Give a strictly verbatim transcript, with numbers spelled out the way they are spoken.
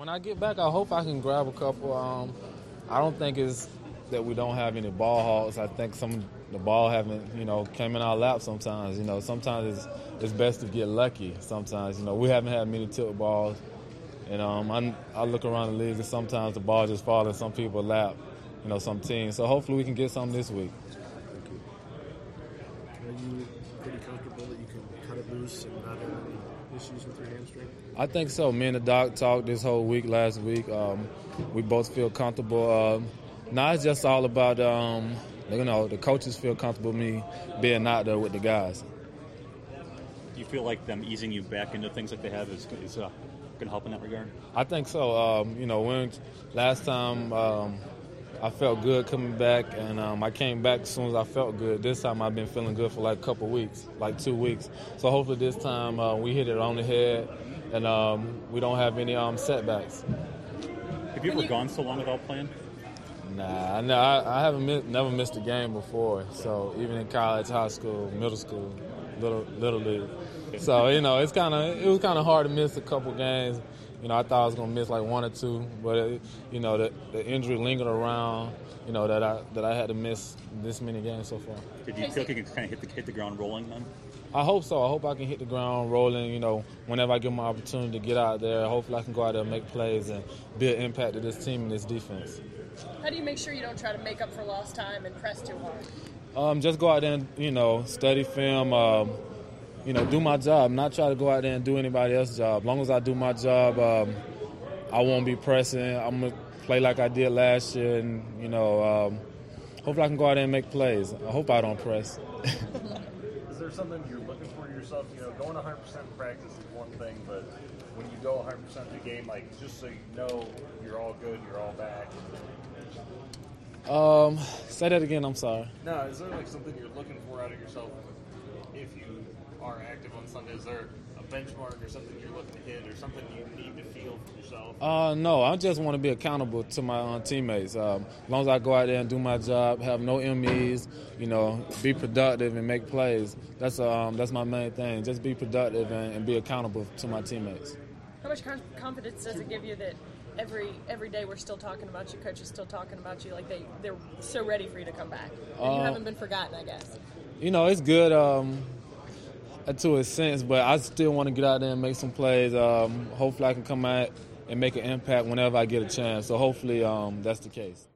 when I get back, I hope I can grab a couple. Um, I don't think it's that we don't have any ball hawks. I think some the ball haven't, you know, came in our lap sometimes. You know, sometimes it's it's best to get lucky. Sometimes, you know, we haven't had many tip balls, and um, I, I look around the league and sometimes the ball just falls in some people's lap. You know, some teams. So hopefully we can get some this week. Thank you. Are you pretty comfortable that you can cut it loose and not have any issues with your hamstring? I think so. Me and the doc talked this whole week last week. Um, we both feel comfortable. Um, now it's just all about, um, you know, the coaches feel comfortable me being out there with the guys. Do you feel like them easing you back into things like they have is, is uh, going to help in that regard? I think so. Um, you know, when last time um, I felt good coming back, and um, I came back as soon as I felt good. This time I've been feeling good for like a couple weeks, like two weeks. So hopefully this time uh, we hit it on the head, and um, we don't have any um, setbacks. Have you ever gone so long without playing? Nah, no, I, I haven't missed, never missed a game before. So even in college, high school, middle school, little little league. So you know, it's kind of it was kind of hard to miss a couple games. You know, I thought I was gonna miss like one or two, but it, you know, the, the injury lingered around. You know that I that I had to miss this many games so far. Did you feel like you could kind of hit the hit the ground rolling then? I hope so. I hope I can hit the ground rolling. You know, whenever I get my opportunity to get out there, hopefully I can go out there and make plays and be an impact to this team and this defense. How do you make sure you don't try to make up for lost time and press too hard? Um, just go out there and, you know, study film, um, you know, do my job, not try to go out there and do anybody else's job. As long as I do my job, um, I won't be pressing. I'm going to play like I did last year, and, you know, um, hopefully I can go out there and make plays. I hope I don't press. Is there something you're looking for yourself? You know, going one hundred percent in practice is one thing, but when you go one hundred percent in the game, like, just so you know you're all good, you're all back. Um, say that again, I'm sorry. No, is there, like, something you're looking for out of yourself if you are active on Sunday? Is there a benchmark or something you're looking to hit or something you need to feel for yourself? Uh, no, I just want to be accountable to my uh, teammates. Um, as long as I go out there and do my job, have no M Es, you know, be productive and make plays. That's um, that's my main thing. Just be productive and, and be accountable to my teammates. How much confidence does it give you that every every day we're still talking about you, coach is still talking about you, like they, they're so ready for you to come back? And uh, you haven't been forgotten, I guess. You know, it's good um, to a sense, but I still want to get out there and make some plays. Um, hopefully I can come out and make an impact whenever I get a chance. So hopefully um, that's the case.